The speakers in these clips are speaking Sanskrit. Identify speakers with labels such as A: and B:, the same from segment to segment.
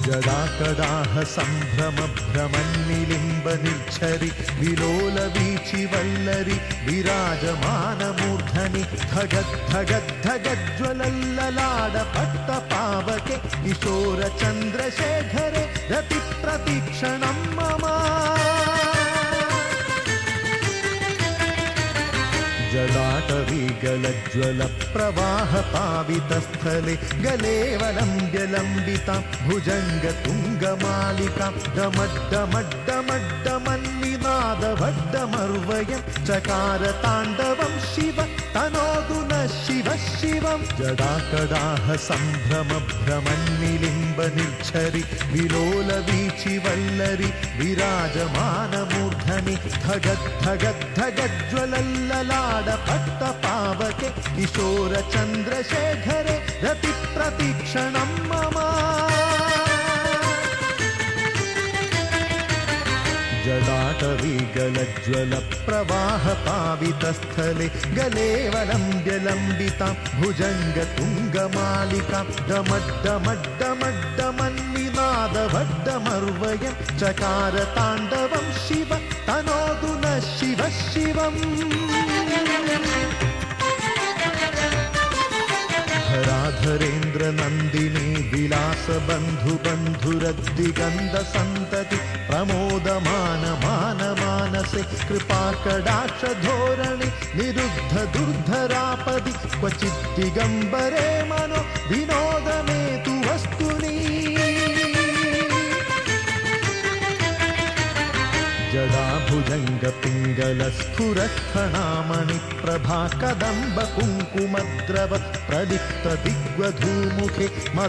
A: जडाकडाह सम्भ्रमभ्रमन्निलिम्बनिर्झरि विलोलवीचिवल्लरि विराजमानमूर्धनि धगद्धगद्धगज्ज्वलल्ललाडपट्टपावके किशोरचन्द्रशेखरे रतिप्रतीक्षणं मम जडाटवीगलज्ज्वलप्रवाहपावितस्थले गलेवलम्ब्यलम्बितां भुजङ्गतुङ्गमालिकां डमड्डमड्डमड्डमन्निनादवड्डमर्वयं चकारताण्डवं शिव तनोतु नः शिवः शिवं जडाकडाह सम्भ्रमभ्रमन्निलिम्बनिर्झरि विलोलवीचिवल्लरि विराजमानमूर्धनि धगद्धगद्धगज्ज्वलल्ललाडपट्टपावके किशोरचन्द्रशेखरे रतिप्रतीक्षणं मम जडाटवीगलज्ज्वलप्रवाहपावितस्थले गलेवलम्ब्यलम्बितां भुजङ्गतुङ्गमालिकां डमड्डमड्डमड्डमन्निनादवड्डमर्वयं चकारताण्डवं शिव तनोतु नः शिवः शिवम् धराधरेन्द्रनन्दिनी विलासबन्धुबन्धुरद्दिगन्धसन्तति प्रमोदमानमानमानसे कृपाकटाक्षधोरणि निरुद्ध दुर्धरापदि क्वचिद्दिगम्बरे मनो विनोदमेतु वस्तुनि जडाभुजङ्गपिङ्गलस्फुरत्फणामणिप्रभा कदम्बकुङ्कुमद्रव प्रदीप्तदिग्वधूमुखे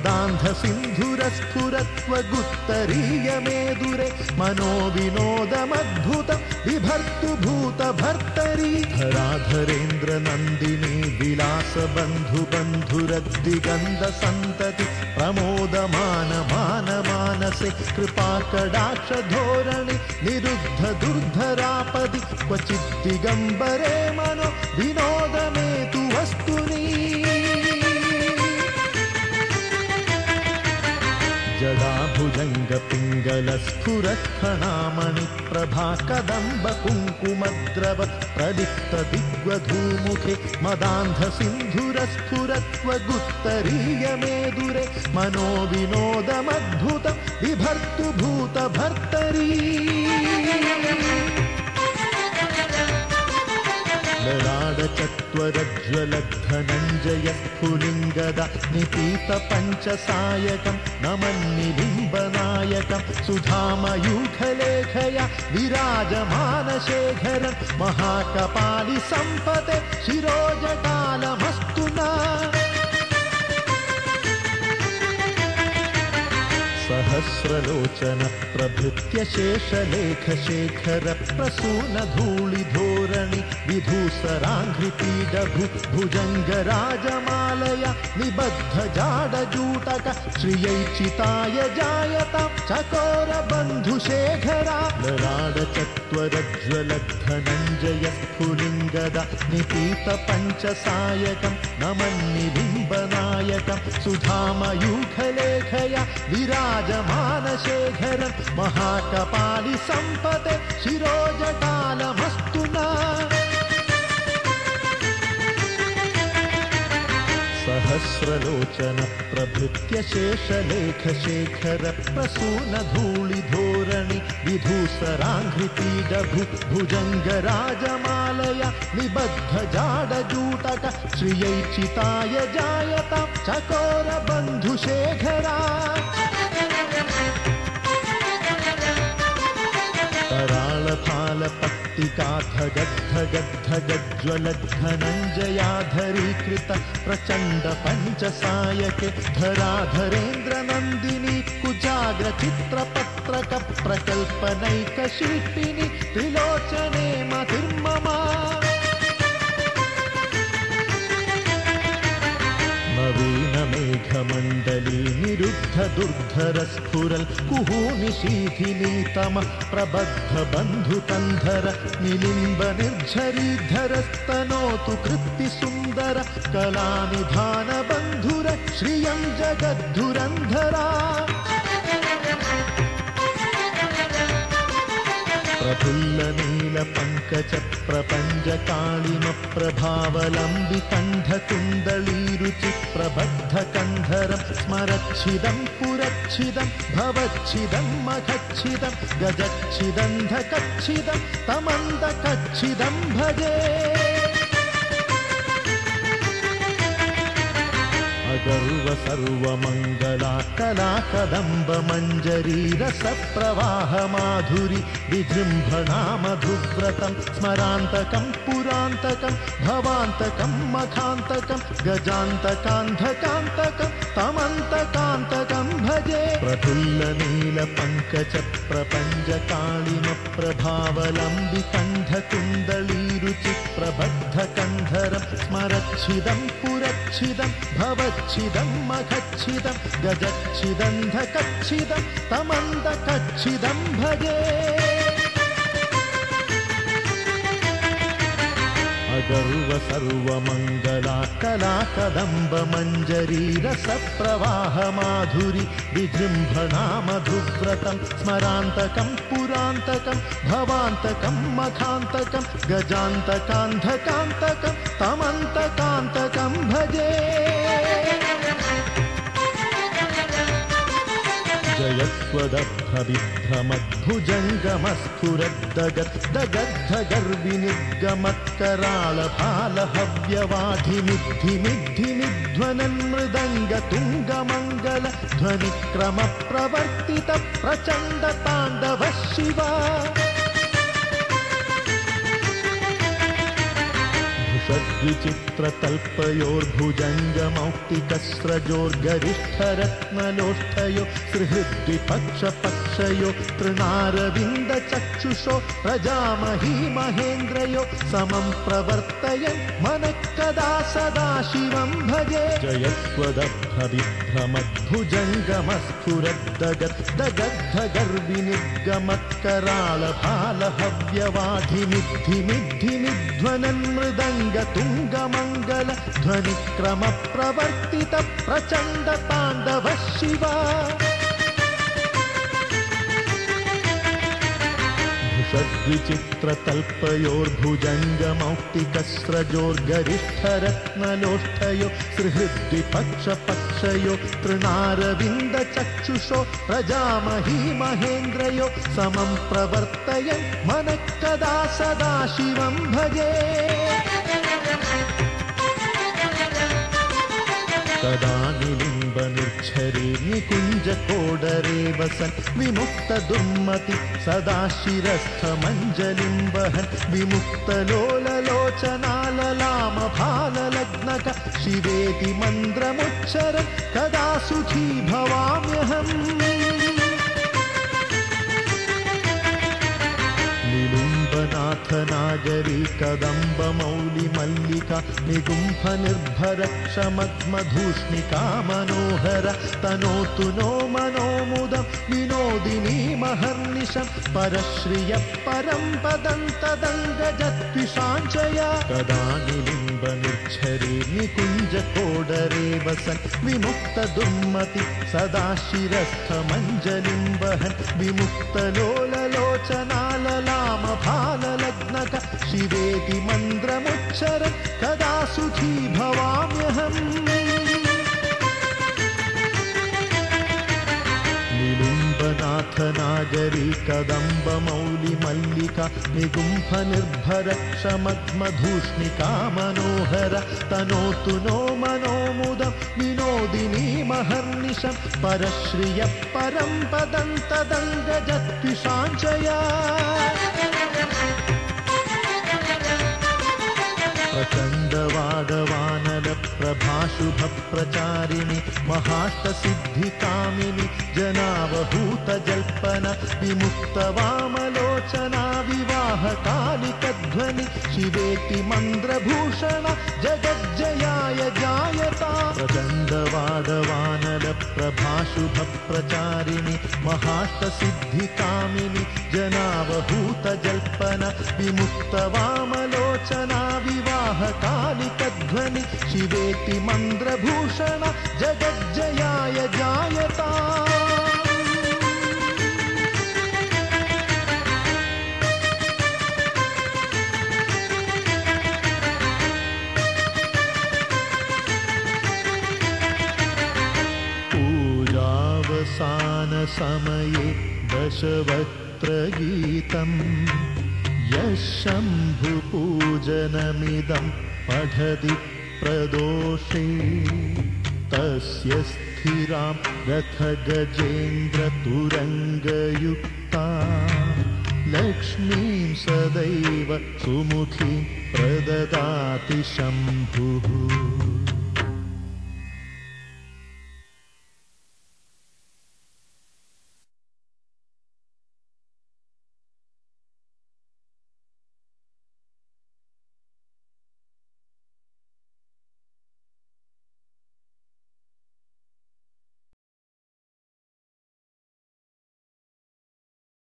A: मदान्धसिन्धुरस्फुरत्वगुत्तरीयमेदुरे मनोविनोदमद्भुतं बिभर्तुभूतभर्तरि धराधरेन्द्रनन्दिनी विलासबन्धुबन्धुरद्दिगन्धसन्तति प्रमोदमानमानमानसे कृपाकटाक्षधोरणि निरुद्ध दुर्धरापदि क्वचिद्दिगम्बरे मनो विनोदमेतु वस्तुनि जडाभुजङ्गपिङ्गलस्फुरत्फणामणिप्रभा कदम्बकुङ्कुमद्रव प्रदीप्तदिग्वधूमुखे मदान्धसिन्धुरस्फुरत्वगुत्तरीयमेदुरे मनोविनोदमद्भुतं बिभर्तुभूतभर्तरि ललाडचत्वरज्ज्वलद्धनञ्जयस्फुलिङ्गदा निपीतपञ्चसायकं नमन्निलिम्बनायकं सुधामयूखलेखया विराजमानशेखरं महाकपालिसम्पते शिरोजटालमस्तु नः सहस्रलोचन प्रभृत्य शेषलेखशेखर प्रसूनधूलिधोरणि विधूसराङ्घ्रिपीडभु भुजङ्गराजमालया निबद्धजाडजूटक श्रियैचिताय जायतां चकोरबन्धुशेखरा ललाडचत्वरज्ज्वलद्धनञ्जयस्फुलिङ्गदा निपीतपञ्चसायकं नमन्निलिम्बनायकं सुधामयूखलेखया विराजमानशेखरं महाकपालिसम्पते शिरोजटालमस्तु नः सहस्रलोचन प्रभृत्य शेषलेखशेखर प्रसूनधूलिधोरणि विधूसराङ्घ्रिपीडभु भुजङ्गराजमालया निबद्धजाडजूटक श्रियैचिताय जायतां चकोरबन्धुशेखरा कराळफालपट्टिकाधगद्धगद्धगज्ज्वलद्धनञ्जयाधरीकृत प्रचण्ड पञ्चसायके धराधरेन्द्रनन्दिनी कुजाग्रचित्रपत्रक प्रकल्पनैकशिल्पिनि त्रिलोचने मतिर्मम नवीनमेघमण्डली निरुद्ध दुर्धरस्फुरल् कुहूनिशीथिनीतमः प्रबद्धबन्धुकन्धर निलिम्बनिर्झरीधरस्तनोतु कृत्तिसुन्दर कलानिधानबन्धुर श्रियं जगद्धुरन्धरा प्रफुल्लनीलपङ्कजप्रपञ्चकाളിमप्रभावलम्बिकण्ठकुन्दलीरुचिप्रबद्धकन्धरं स्मरच्छिदं पुरच्छिदं भवच्छिदं मखच्छिदं गजच्छिदन्धकच्छिदं तमन्दकच्छिदं भजे अगर्व सर्वमङ्गला कला कदम्ब मञ्जरी रसप्रवाह माधुरी विजृम्भणा मधुव्रतं स्मरान्तकं पुरान्तकं भवान्तकं मखान्तकं गजान्तकान्धकान्तकं तमन्तकान्तकं भजे प्रफुल्लनीलपङ्कजप्रपञ्चकालिमप्रभावलम्बिकण्ठकुन्दलीरुचिप्रबद्धकन्धरं स्मरच्छिदं पुरच्छिदं भवच्छिदं मखच्छिदं गजच्छिदन्धकच्छिदं तमन्दकच्छिदं भजे अगर्व सर्वमङ्गला कला कदम्ब मञ्जरी रसप्रवाह माधुरी विजृम्भणा मधुव्रतं स्मरान्तकं पुरान्तकं भवान्तकं मखान्तकं गजान्तकान्धकान्तकं तमन्तकान्तकं भजे जयत्वदभ्रविभ्रमद्भुजङ्गमस्फुरद्दगद्धगर्विनिर्गमत्कराळभालहव्यवाधिमिद्धिमिध्वनन् मृदङ्गतुङ्गमङ्गल ध्वनिक्रमप्रवर्तित प्रचण्ड ताण्डव शिवा षड्विचित्रतल्पयोर्भुजङ्गमौक्तिकस्रजोर्गरिष्ठरत्नलोष्ठयो सुहृद्विपक्षपक्षयो तृणारविन्दचक्षुषो प्रजामही महेन्द्रयो समं प्रवर्तयन् मनः कदा सदा शिवं भजे जयत्वदभ्रविभ्रमद्भुजङ्गमस्फुरद्दगद्धगर्विनिर्गमत्कराळभालहव्यवाधिमिद्धिमिध्वनन् मृदङ्गतुङ्गमङ्गल ध्वनिक्रमप्रवर्तित प्रचण्ड ताण्डव शिवा षड्विचित्रतल्पयोर्भुजङ्गमौक्तिकस्रजोर्गरिष्ठरत्नलोष्ठयो सुहृद्विपक्षपक्षयो तृणारविन्दचक्षुषो प्रजामही महेन्द्रयो समं प्रवर्तयन् मनः कदा सदा शिवं भजे तदा निलिम्बनिर्झरे निकुञ्जकोडरे वसन् विमुक्तदुर्मति सदा शिरस्थमञ्जलिं वहन् विमुक्तलोललोचनाललामभाललग्नक शिवेति मन्द्रमुच्चरन् कदा सुखी भवाम्यहम् नाथनागरी कदम्ब मौलि मल्लिका निगुम्फ निर्भर क्षमद्मधूष्णिका मनोहर तनोतु नो मनोमुदं विनोदिनी महर्निशं परश्रिय परं पदं तदङ्गजत्विषाञ्चया कदा निलिम्ब निर्झरे निकुञ्जकोडरे वसन् विमुक्तदुर्मति सदा शिरस्थमञ्जलिं वहन् विमुक्तलोललोचनाललामभाललग्नक शिवेति मन्द्रमुच्चरन् कदा सुखी भवाम्यहम् निलिम्बनाथनागरी कदम्ब मौलि मल्लिका निगुम्फ निर्भर क्षमद्मधूष्णिका मनोहर तनोतु नो मनोमुदं विनोदिनी महर्निशं परश्रिय परं पदं तदङ्गजत्विषाञ्चया प्रचण्डवादवानलप्रभाशुभप्रचारिणि महाष्टसिद्धिकामिनि जनावहूतजल्पन विमुक्तवामलोचना विवाहकालिकध्वनि शिवेति मन्द्रभूषण जगज्जयाय जायता प्रचण्डवादवानलप्रभाशुभप्रचारिणि महाष्टसिद्धिकामिनि जनावहूतजल्पन विमुक्तवामलोचना विवाहकालिकध्वनि शिवेति मन्द्रभूषण जगज्जयाय जायता समये दशवक्त्रगीतम् यः शम्भुपूजनमिदं पठति प्रदोषे तस्य स्थिरां रथगजेन्द्रतुरङ्गयुक्ता लक्ष्मीं सदैव सुमुखीं प्रददाति शम्भुः।